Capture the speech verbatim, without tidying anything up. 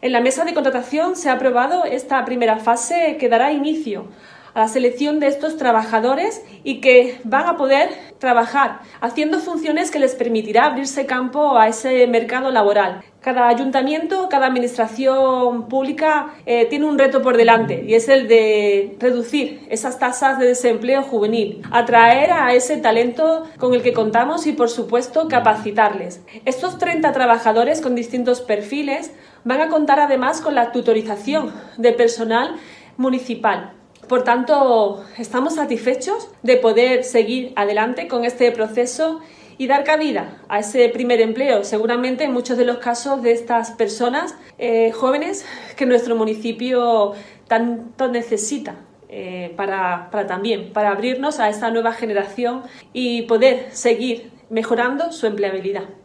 En la mesa de contratación se ha aprobado esta primera fase que dará inicio a la selección de estos trabajadores y que van a poder trabajar haciendo funciones que les permitirá abrirse campo a ese mercado laboral. Cada ayuntamiento, cada administración pública eh, tiene un reto por delante y es el de reducir esas tasas de desempleo juvenil, atraer a ese talento con el que contamos y, por supuesto, capacitarles. Estos treinta trabajadores con distintos perfiles van a contar además con la tutorización de personal municipal. Por tanto, estamos satisfechos de poder seguir adelante con este proceso y dar cabida a ese primer empleo, seguramente en muchos de los casos de estas personas eh, jóvenes que nuestro municipio tanto necesita eh, para, para también, para abrirnos a esta nueva generación y poder seguir mejorando su empleabilidad.